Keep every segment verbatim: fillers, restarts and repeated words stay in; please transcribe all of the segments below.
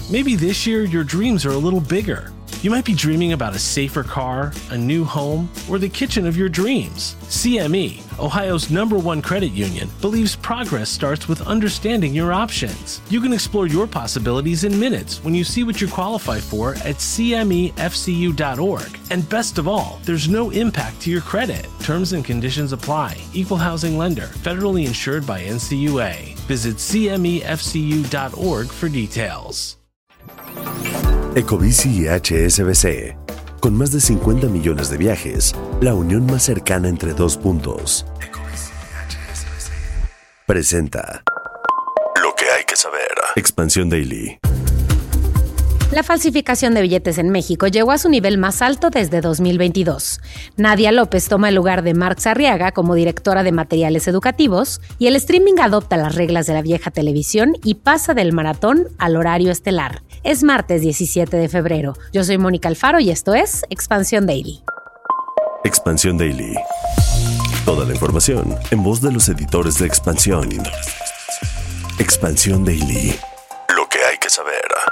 Maybe this year your dreams are a little bigger. You might be dreaming about a safer car, a new home, or the kitchen of your dreams. C M E, Ohio's number one credit union, believes progress starts with understanding your options. You can explore your possibilities in minutes when you see what you qualify for at c m e f c u dot org. And best of all, there's no impact to your credit. Terms and conditions apply. Equal housing lender. Federally insured by N C U A. Visit c m e f c u dot org for details. Ecobici y H S B C. Con más de cincuenta millones de viajes, la unión más cercana entre dos puntos. Ecobici y H S B C. Presenta lo que hay que saber. Expansión Daily. La falsificación de billetes en México llegó a su nivel más alto desde dos mil veintidós. Nadia López toma el lugar de Marx Arriaga como directora de materiales educativos y el streaming adopta las reglas de la vieja televisión y pasa del maratón al horario estelar. Es martes diecisiete de febrero. Yo soy Mónica Alfaro y esto es Expansión Daily. Expansión Daily. Toda la información en voz de los editores de Expansión. Expansión Daily. Lo que hay que saber.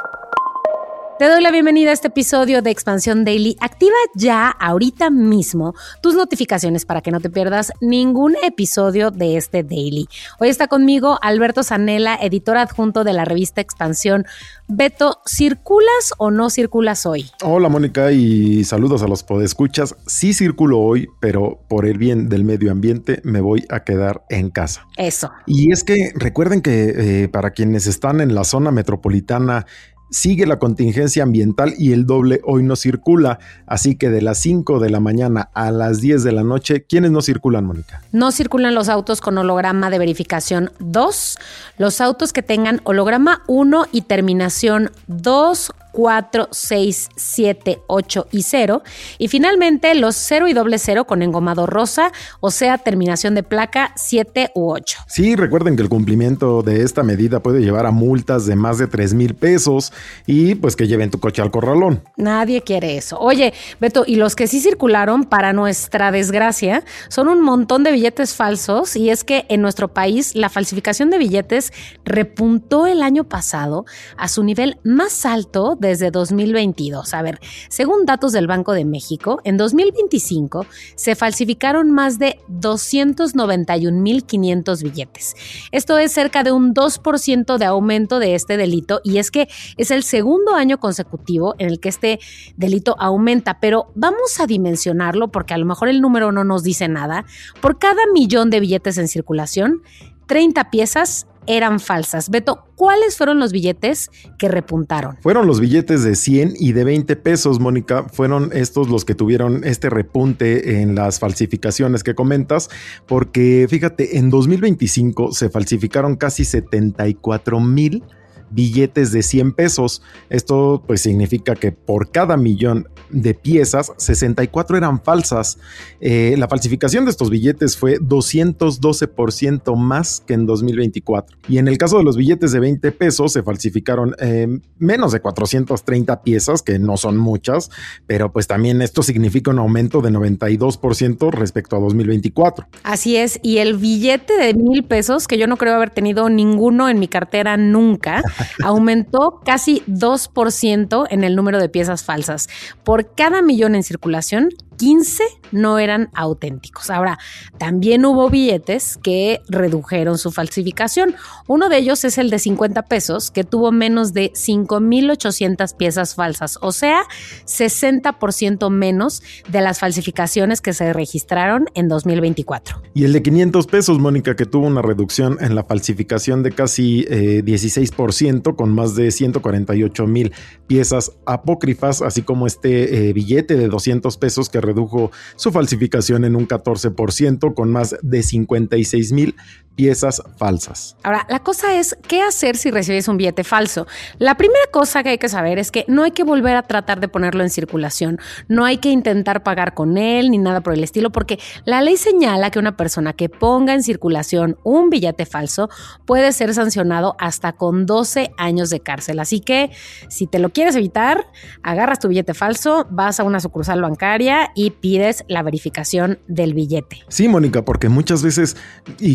Te doy la bienvenida a este episodio de Expansión Daily. Activa ya, ahorita mismo, tus notificaciones para que no te pierdas ningún episodio de este Daily. Hoy está conmigo Alberto Zanella, editor adjunto de la revista Expansión. Beto, ¿circulas o no circulas hoy? Hola, Mónica, y saludos a los podescuchas. Sí circulo hoy, pero por el bien del medio ambiente me voy a quedar en casa. Eso. Y es que recuerden que eh, para quienes están en la zona metropolitana, sigue la contingencia ambiental y el doble hoy no circula, así que de las cinco de la mañana a las diez de la noche, ¿quiénes no circulan, Mónica? No circulan los autos con holograma de verificación dos, los autos que tengan holograma uno y terminación dos, cuatro, seis, siete, ocho y cero, y finalmente los cero y doble cero con engomado rosa, o sea, terminación de placa siete u ocho. Sí, recuerden que el cumplimiento de esta medida puede llevar a multas de más de tres mil pesos y pues que lleven tu coche al corralón. Nadie quiere eso. Oye, Beto, y los que sí circularon, para nuestra desgracia, son un montón de billetes falsos, y es que en nuestro país la falsificación de billetes repuntó el año pasado a su nivel más alto desde dos mil veintidós. A ver, según datos del Banco de México, en dos mil veinticinco se falsificaron más de doscientos noventa y un mil quinientos billetes. Esto es cerca de un dos por ciento de aumento de este delito, y es que es el segundo año consecutivo en el que este delito aumenta, pero vamos a dimensionarlo porque a lo mejor el número no nos dice nada. Por cada millón de billetes en circulación, treinta piezas eran falsas. Beto, ¿cuáles fueron los billetes que repuntaron? Fueron los billetes de cien y de veinte pesos, Mónica. Fueron estos los que tuvieron este repunte en las falsificaciones que comentas, porque fíjate, en dos mil veinticinco se falsificaron casi setenta y cuatro mil billetes de cien pesos. Esto pues significa que por cada millón de piezas, sesenta y cuatro eran falsas. Eh, la falsificación de estos billetes fue doscientos doce por ciento más que en dos mil veinticuatro. Y en el caso de los billetes de veinte pesos se falsificaron eh, menos de cuatrocientas treinta piezas, que no son muchas, pero pues también esto significa un aumento de noventa y dos por ciento respecto a dos mil veinticuatro. Así es, y el billete de mil pesos, que yo no creo haber tenido ninguno en mi cartera nunca, aumentó casi dos por ciento en el número de piezas falsas. Por cada millón en circulación, quince no eran auténticos. Ahora, también hubo billetes que redujeron su falsificación. Uno de ellos es el de cincuenta pesos, que tuvo menos de cinco mil ochocientas piezas falsas, o sea, sesenta por ciento menos de las falsificaciones que se registraron en dos mil veinticuatro. Y el de quinientos pesos, Mónica, que tuvo una reducción en la falsificación de casi eh, dieciséis por ciento, con más de ciento cuarenta y ocho mil piezas apócrifas, así como este eh, billete de doscientos pesos que redujo su falsificación en un catorce por ciento, con más de cincuenta y seis mil piezas falsas. Ahora, la cosa es, ¿qué hacer si recibes un billete falso? La primera cosa que hay que saber es que no hay que volver a tratar de ponerlo en circulación, no hay que intentar pagar con él ni nada por el estilo, porque la ley señala que una persona que ponga en circulación un billete falso puede ser sancionado hasta con doce años de cárcel. Así que, si te lo quieres evitar, agarras tu billete falso, vas a una sucursal bancaria y pides la verificación del billete. Sí, Mónica, porque muchas veces, y que nos digan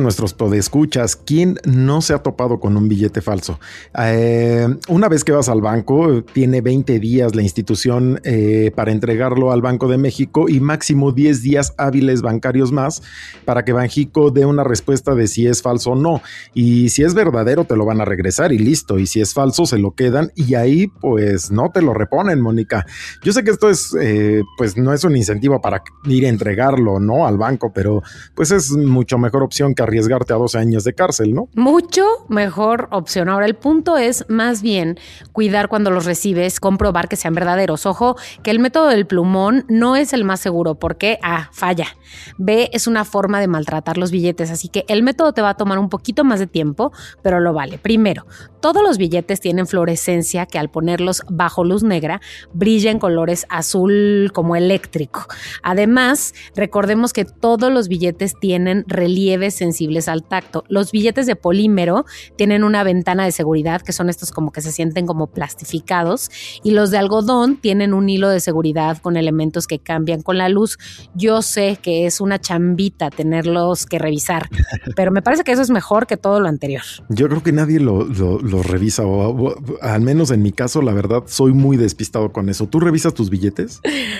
nuestros podescuchas, ¿quién no se ha topado con un billete falso? Eh, una vez que vas al banco, tiene veinte días la institución eh, para entregarlo al Banco de México y máximo diez días hábiles bancarios más para que Banxico dé una respuesta de si es falso o no. Y si es verdadero, te lo van a regresar y listo. Y si es falso, se lo quedan y ahí pues no te lo reponen, Mónica. Yo sé que esto es, eh, pues no es un incentivo para ir a entregarlo, ¿no? Al banco, pero pues es mucho mejor opción que arriesgarte a doce años de cárcel, ¿no? Mucho mejor opción. Ahora, el punto es más bien cuidar cuando los recibes, comprobar que sean verdaderos. Ojo, que el método del plumón no es el más seguro porque A, falla. B, es una forma de maltratar los billetes, así que el método te va a tomar un poquito más de tiempo, pero lo vale. Primero, todos los billetes tienen fluorescencia que al ponerlos bajo luz negra brilla en colores azul como eléctrico. Además, recordemos que todos los billetes tienen relieves sensibles al tacto. Los billetes de polímero tienen una ventana de seguridad, que son estos como que se sienten como plastificados, y los de algodón tienen un hilo de seguridad con elementos que cambian con la luz. Yo sé que es una chambita tenerlos que revisar, pero me parece que eso es mejor que todo lo anterior. Yo creo que nadie lo, lo, lo revisa, o, o al menos en mi caso, la verdad, soy muy despistado con eso. ¿Tú revisas tus billetes?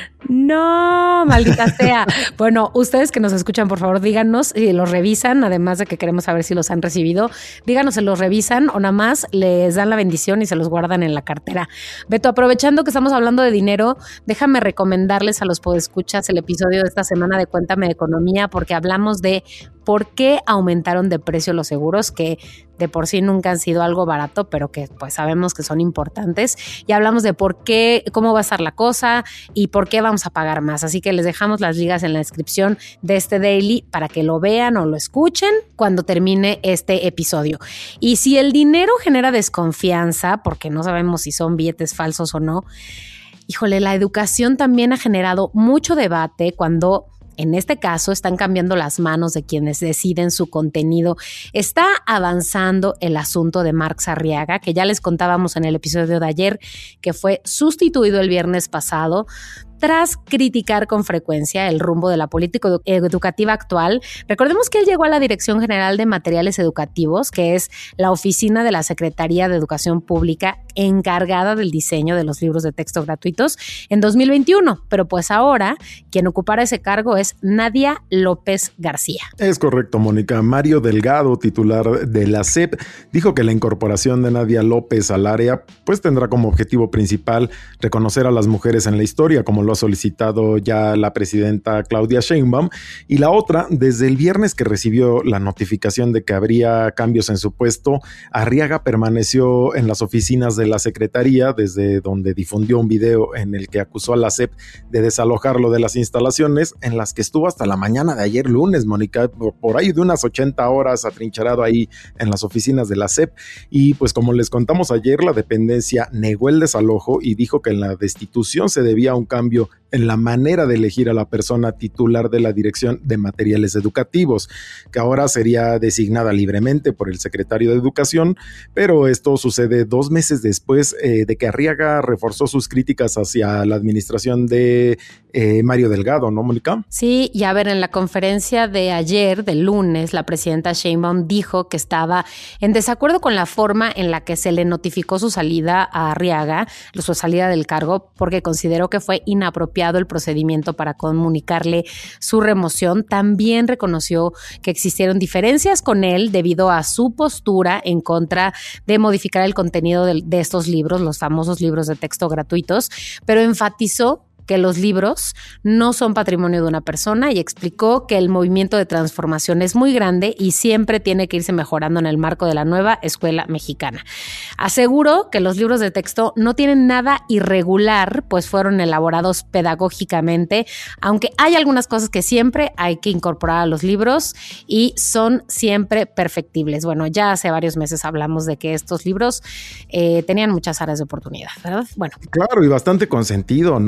No, maldita sea. Bueno, ustedes que nos escuchan, por favor, díganos si los revisan, además de que queremos saber si los han recibido. Díganos si los revisan o nada más les dan la bendición y se los guardan en la cartera. Beto, aprovechando que estamos hablando de dinero, déjame recomendarles a los podescuchas el episodio de esta semana de Cuéntame de Economía, porque hablamos de por qué aumentaron de precio los seguros, que de por sí nunca han sido algo barato, pero que pues sabemos que son importantes. Y hablamos de por qué, cómo va a estar la cosa y por qué vamos a pagar más. Así que les dejamos las ligas en la descripción de este daily para que lo vean o lo escuchen cuando termine este episodio. Y si el dinero genera desconfianza, porque no sabemos si son billetes falsos o no, híjole, la educación también ha generado mucho debate cuando en este caso están cambiando las manos de quienes deciden su contenido. Está avanzando el asunto de Marx Arriaga, que ya les contábamos en el episodio de ayer, que fue sustituido el viernes pasado tras criticar con frecuencia el rumbo de la política educativa actual. Recordemos que él llegó a la Dirección General de Materiales Educativos, que es la oficina de la Secretaría de Educación Pública encargada del diseño de los libros de texto gratuitos en dos mil veintiuno, pero pues ahora quien ocupará ese cargo es Nadia López García. Es correcto, Mónica. Mario Delgado, titular de la S E P, dijo que la incorporación de Nadia López al área pues tendrá como objetivo principal reconocer a las mujeres en la historia, como lo ha solicitado ya la presidenta Claudia Sheinbaum, y la otra, desde el viernes que recibió la notificación de que habría cambios en su puesto, Arriaga permaneció en las oficinas de la Secretaría, desde donde difundió un video en el que acusó a la S E P de desalojarlo de las instalaciones, en las que estuvo hasta la mañana de ayer lunes, Mónica, por ahí de unas ochenta horas atrincherado ahí en las oficinas de la S E P, y pues como les contamos ayer, la dependencia negó el desalojo y dijo que en la destitución se debía a un cambio en la manera de elegir a la persona titular de la Dirección de Materiales Educativos, que ahora sería designada libremente por el secretario de Educación, pero esto sucede dos meses después eh, de que Arriaga reforzó sus críticas hacia la administración de eh, Mario Delgado, ¿no, Mónica? Sí, y a ver, en la conferencia de ayer, del lunes, la presidenta Sheinbaum dijo que estaba en desacuerdo con la forma en la que se le notificó su salida a Arriaga, su salida del cargo, porque consideró que fue inapropiado el procedimiento para comunicarle su remoción. También reconoció que existieron diferencias con él debido a su postura en contra de modificar el contenido de, de estos libros, los famosos libros de texto gratuitos, pero enfatizó que los libros no son patrimonio de una persona y explicó que el movimiento de transformación es muy grande y siempre tiene que irse mejorando en el marco de la nueva escuela mexicana. Aseguró que los libros de texto no tienen nada irregular, pues fueron elaborados pedagógicamente, aunque hay algunas cosas que siempre hay que incorporar a los libros y son siempre perfectibles. Bueno, ya hace varios meses hablamos de que estos libros eh, tenían muchas áreas de oportunidad, ¿verdad? Bueno. Claro, y bastante consentido, ¿no? Eh,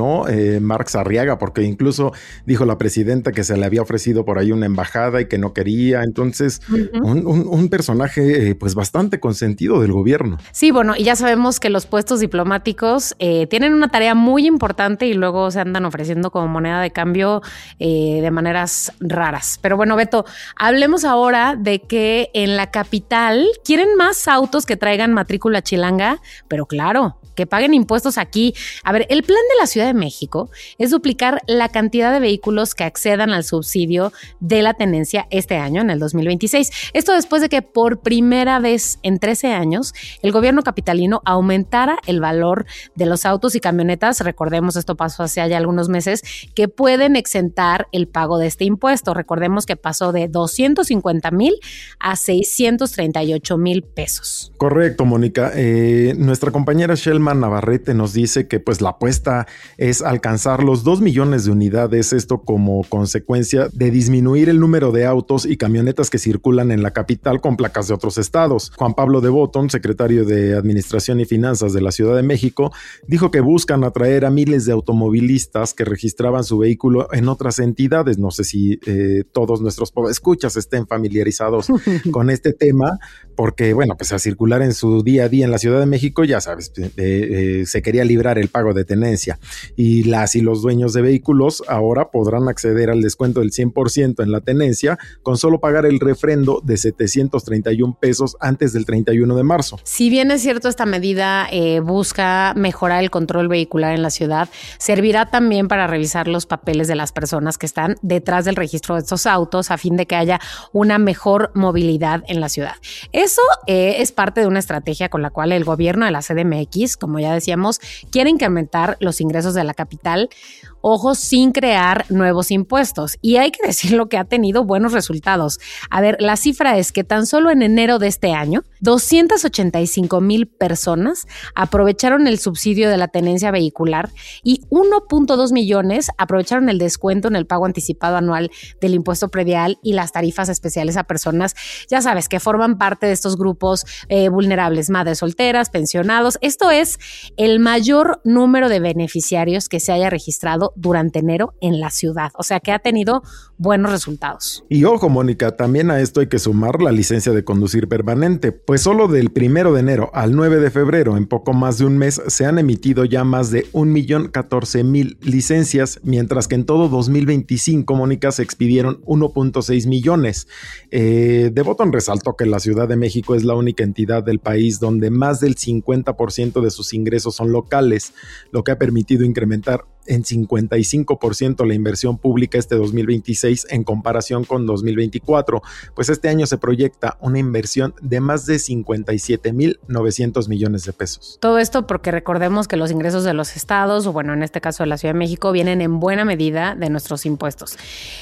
eh, Marx Arriaga, porque incluso dijo la presidenta que se le había ofrecido por ahí una embajada y que no quería. Entonces, uh-huh. un, un, un personaje eh, pues bastante consentido del gobierno. Sí, bueno, y ya sabemos que los puestos diplomáticos eh, tienen una tarea muy importante y luego se andan ofreciendo como moneda de cambio eh, de maneras raras. Pero bueno, Beto, hablemos ahora de que en la capital quieren más autos que traigan matrícula chilanga, pero claro, que paguen impuestos aquí. A ver, el plan de la Ciudad de México es duplicar la cantidad de vehículos que accedan al subsidio de la tenencia este año, en el dos mil veintiséis. Esto después de que por primera vez en trece años el gobierno capitalino aumentara el valor de los autos y camionetas. Recordemos, esto pasó hace ya algunos meses, que pueden exentar el pago de este impuesto. Recordemos que pasó de doscientos cincuenta mil a seiscientos treinta y ocho mil pesos. Correcto, Mónica. Eh, nuestra compañera Shelma Navarrete nos dice que pues la apuesta es alcanzar los dos millones de unidades, esto como consecuencia de disminuir el número de autos y camionetas que circulan en la capital con placas de otros estados. Juan Pablo de Botton, secretario de Administración y Finanzas de la Ciudad de México, dijo que buscan atraer a miles de automovilistas que registraban su vehículo en otras entidades. No sé si eh, todos nuestros podescuchas estén familiarizados con este tema, porque bueno, pues a circular en su día a día en la Ciudad de México, ya sabes, eh, eh, se quería librar el pago de tenencia, y las y los dueños de vehículos ahora podrán acceder al descuento del cien por ciento en la tenencia con solo pagar el refrendo de setecientos treinta y un pesos antes del treinta y uno de marzo. Si bien es cierto, esta medida eh, busca mejorar el control vehicular en la ciudad, servirá también para revisar los papeles de las personas que están detrás del registro de estos autos a fin de que haya una mejor movilidad en la ciudad. Eso eh, es parte de una estrategia con la cual el gobierno de la C D M X, como ya decíamos, quiere incrementar los ingresos de la capital, ojo, sin crear nuevos impuestos. Y hay que decirlo que ha tenido buenos resultados. A ver, la cifra es que tan solo en enero de este año, doscientos ochenta y cinco mil personas aprovecharon el subsidio de la tenencia vehicular y uno punto dos millones aprovecharon el descuento en el pago anticipado anual del impuesto predial y las tarifas especiales a personas, ya sabes, que forman parte de estos grupos eh, vulnerables, madres solteras, pensionados. Esto es el mayor número de beneficiarios que se haya registrado durante enero en la ciudad, o sea que ha tenido buenos resultados. Y ojo, Mónica, también a esto hay que sumar la licencia de conducir permanente, pues solo del primero de enero al nueve de febrero, en poco más de un mes, se han emitido ya más de un millón catorce mil licencias, mientras que en todo dos mil veinticinco, Mónica, se expidieron uno punto seis millones. Eh, de Botton resaltó que la Ciudad de México es la única entidad del país donde más del cincuenta por ciento de sus ingresos son locales, lo que ha permitido incrementar en cincuenta y cinco por ciento la inversión pública este dos mil veintiséis en comparación con dos mil veinticuatro, pues este año se proyecta una inversión de más de cincuenta y siete mil novecientos millones de pesos. Todo esto porque recordemos que los ingresos de los estados, o bueno, en este caso de la Ciudad de México, vienen en buena medida de nuestros impuestos.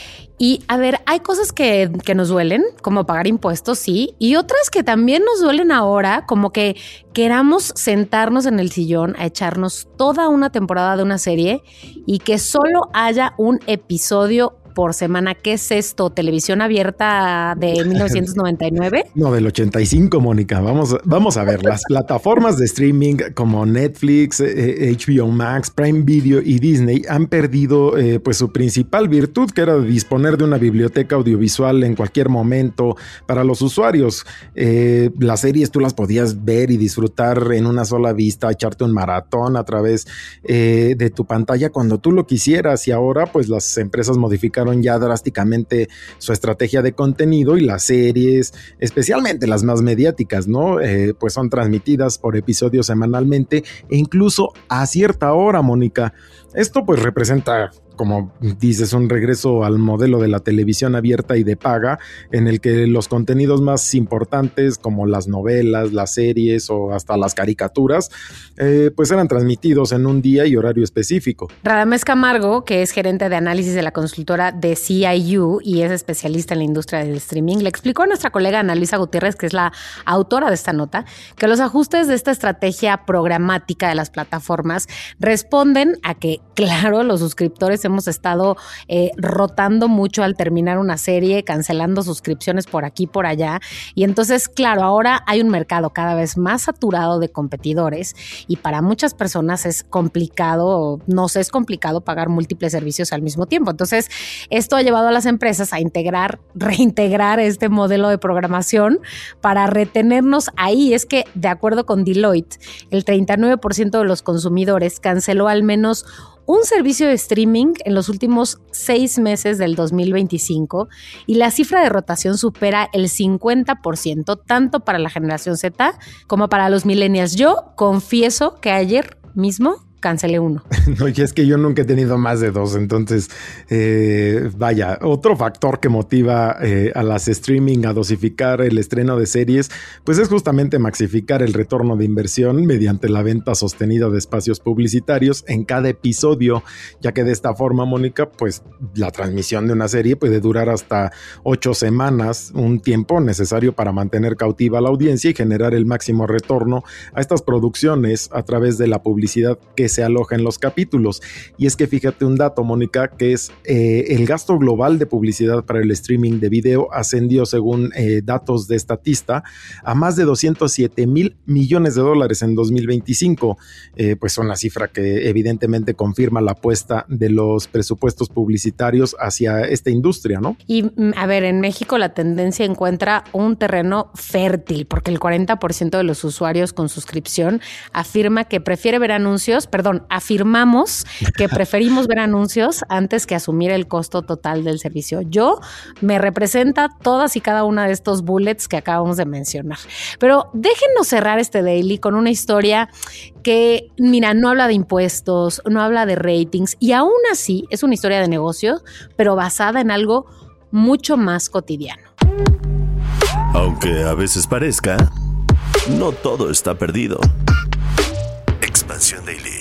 Y a ver, hay cosas que, que nos duelen, como pagar impuestos, sí, y otras que también nos duelen ahora, como que queramos sentarnos en el sillón a echarnos toda una temporada de una serie y que solo haya un episodio por semana. ¿Qué es esto? ¿Televisión abierta de mil novecientos noventa y nueve? No, del ochenta y cinco, Mónica. Vamos, vamos a ver, las plataformas de streaming como Netflix, eh, H B O Max, Prime Video y Disney han perdido eh, pues su principal virtud, que era disponer de una biblioteca audiovisual en cualquier momento para los usuarios. Eh, las series tú las podías ver y disfrutar en una sola vista, echarte un maratón a través eh, de tu pantalla cuando tú lo quisieras, y ahora pues las empresas modificaron ya drásticamente su estrategia de contenido y las series, especialmente las más mediáticas, ¿no? Eh, pues son transmitidas por episodios semanalmente e incluso a cierta hora, Mónica. Esto pues representa, como dices, un regreso al modelo de la televisión abierta y de paga, en el que los contenidos más importantes como las novelas, las series o hasta las caricaturas, eh, pues eran transmitidos en un día y horario específico. Radamés Camargo, que es gerente de análisis de la consultora de C I U y es especialista en la industria del streaming, le explicó a nuestra colega Ana Luisa Gutiérrez, que es la autora de esta nota, que los ajustes de esta estrategia programática de las plataformas responden a que, claro, los suscriptores consumidores hemos estado eh, rotando mucho al terminar una serie, cancelando suscripciones por aquí, por allá. Y entonces, claro, ahora hay un mercado cada vez más saturado de competidores y para muchas personas es complicado, no sé, es complicado pagar múltiples servicios al mismo tiempo. Entonces, esto ha llevado a las empresas a integrar, reintegrar este modelo de programación para retenernos ahí. Es que, de acuerdo con Deloitte, el treinta y nueve por ciento de los consumidores canceló al menos un servicio de streaming en los últimos seis meses del dos mil veinticinco y la cifra de rotación supera el cincuenta por ciento, tanto para la generación Z como para los millennials. Yo confieso que ayer mismo cancelé uno. No, y es que yo nunca he tenido más de dos, entonces eh, vaya, otro factor que motiva eh, a las streaming a dosificar el estreno de series, pues es justamente maxificar el retorno de inversión mediante la venta sostenida de espacios publicitarios en cada episodio, ya que de esta forma, Mónica, pues la transmisión de una serie puede durar hasta ocho semanas, un tiempo necesario para mantener cautiva a la audiencia y generar el máximo retorno a estas producciones a través de la publicidad que se aloja en los capítulos. Y es que fíjate un dato, Mónica, que es eh, el gasto global de publicidad para el streaming de video ascendió, según eh, datos de Statista, a más de doscientos siete mil millones de dólares en dos mil veinticinco. Eh, pues son una cifra que evidentemente confirma la apuesta de los presupuestos publicitarios hacia esta industria, ¿no? Y a ver, en México la tendencia encuentra un terreno fértil, porque el cuarenta por ciento de los usuarios con suscripción afirma que prefiere ver anuncios, pero Perdón, afirmamos que preferimos ver anuncios antes que asumir el costo total del servicio. Yo me representa todas y cada una de estos bullets que acabamos de mencionar. Pero déjenos cerrar este daily con una historia que, mira, no habla de impuestos, no habla de ratings y aún así es una historia de negocio, pero basada en algo mucho más cotidiano. Aunque a veces parezca, no todo está perdido. Expansión Daily.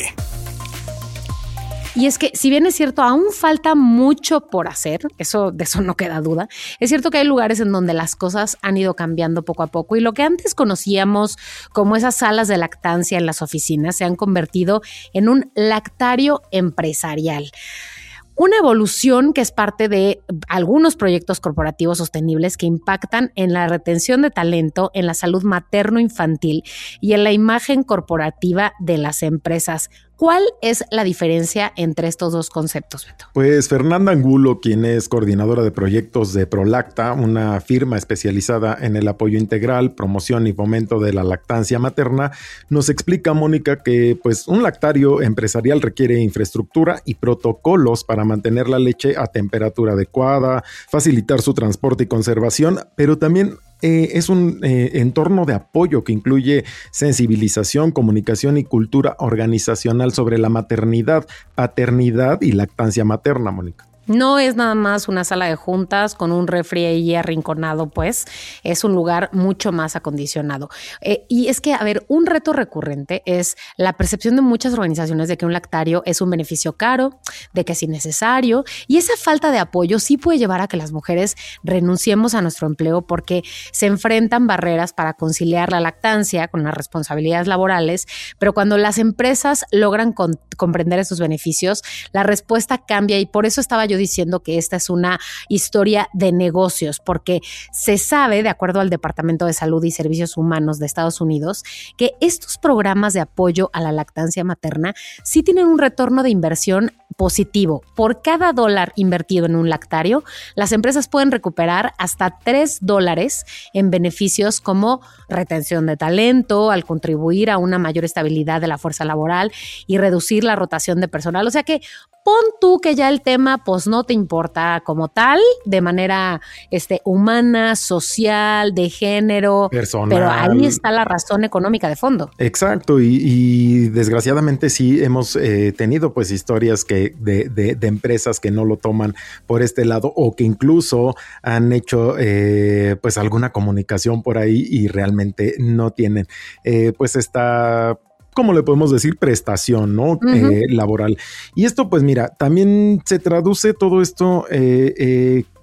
Y es que, si bien es cierto, aún falta mucho por hacer, eso, de eso no queda duda, es cierto que hay lugares en donde las cosas han ido cambiando poco a poco y lo que antes conocíamos como esas salas de lactancia en las oficinas se han convertido en un lactario empresarial. Una evolución que es parte de algunos proyectos corporativos sostenibles que impactan en la retención de talento, en la salud materno-infantil y en la imagen corporativa de las empresas. ¿Cuál es la diferencia entre estos dos conceptos, Beto? Pues Fernanda Angulo, quien es coordinadora de proyectos de Prolacta, una firma especializada en el apoyo integral, promoción y fomento de la lactancia materna, nos explica, Mónica, que pues un lactario empresarial requiere infraestructura y protocolos para mantener la leche a temperatura adecuada, facilitar su transporte y conservación, pero también Eh, es un eh, entorno de apoyo que incluye sensibilización, comunicación y cultura organizacional sobre la maternidad, paternidad y lactancia materna, Mónica. No es nada más una sala de juntas con un refri ahí arrinconado, pues es un lugar mucho más acondicionado. Eh, y es que, a ver, un reto recurrente es la percepción de muchas organizaciones de que un lactario es un beneficio caro, de que es innecesario, y esa falta de apoyo sí puede llevar a que las mujeres renunciemos a nuestro empleo porque se enfrentan barreras para conciliar la lactancia con las responsabilidades laborales, pero cuando las empresas logran con, comprender esos beneficios, la respuesta cambia y por eso estaba yo diciendo que esta es una historia de negocios, porque se sabe, de acuerdo al Departamento de Salud y Servicios Humanos de Estados Unidos, que estos programas de apoyo a la lactancia materna sí tienen un retorno de inversión positivo. Por cada dólar invertido en un lactario, las empresas pueden recuperar hasta tres dólares en beneficios como retención de talento, al contribuir a una mayor estabilidad de la fuerza laboral y reducir la rotación de personal. O sea que pon tú que ya el tema pues no te importa como tal, de manera este, humana, social, de género, personal, pero ahí está la razón económica de fondo. Exacto, y, y desgraciadamente sí hemos eh, tenido pues historias que de, de, de empresas que no lo toman por este lado o que incluso han hecho eh, pues alguna comunicación por ahí y realmente no tienen eh, pues esta... ¿cómo le podemos decir? Prestación, ¿no? Uh-huh. Eh, laboral. Y esto, pues mira, también se traduce todo esto eh, eh,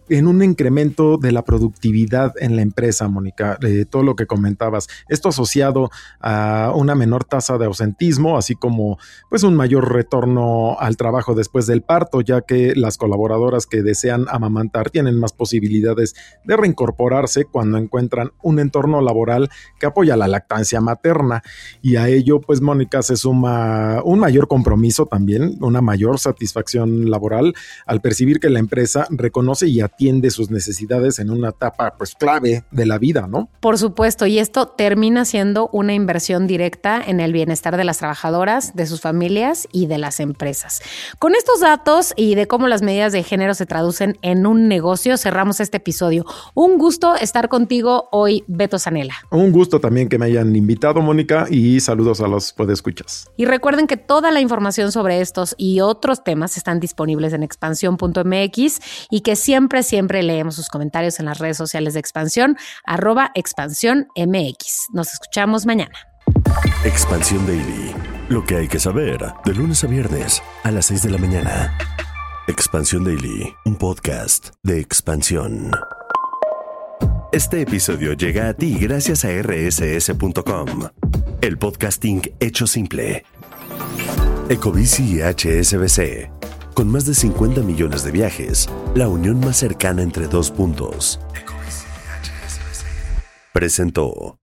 en un incremento de la productividad en la empresa, Mónica, eh, todo lo que comentabas. Esto asociado a una menor tasa de ausentismo, así como pues un mayor retorno al trabajo después del parto, ya que las colaboradoras que desean amamantar tienen más posibilidades de reincorporarse cuando encuentran un entorno laboral que apoya la lactancia materna. Y a ello, pues, Mónica, se suma un mayor compromiso también, una mayor satisfacción laboral al percibir que la empresa reconoce y atiende sus necesidades en una etapa pues clave de la vida, ¿no? Por supuesto, y esto termina siendo una inversión directa en el bienestar de las trabajadoras, de sus familias y de las empresas. Con estos datos y de cómo las medidas de género se traducen en un negocio, cerramos este episodio. Un gusto estar contigo hoy, Beto Zanella. Un gusto también que me hayan invitado, Mónica, y saludos a los podescuchas. Y recuerden que toda la información sobre estos y otros temas están disponibles en expansión punto m x y que siempre, siempre leemos sus comentarios en las redes sociales de Expansión, arroba Expansión M X. Nos escuchamos mañana. Expansión Daily. Lo que hay que saber de lunes a viernes a las seis de la mañana. Expansión Daily, un podcast de Expansión. Este episodio llega a ti gracias a erre ese ese punto com, el podcasting hecho simple. Ecobici y H S B C. Con más de cincuenta millones de viajes, la unión más cercana entre dos puntos. Ecobici y H S B C presentó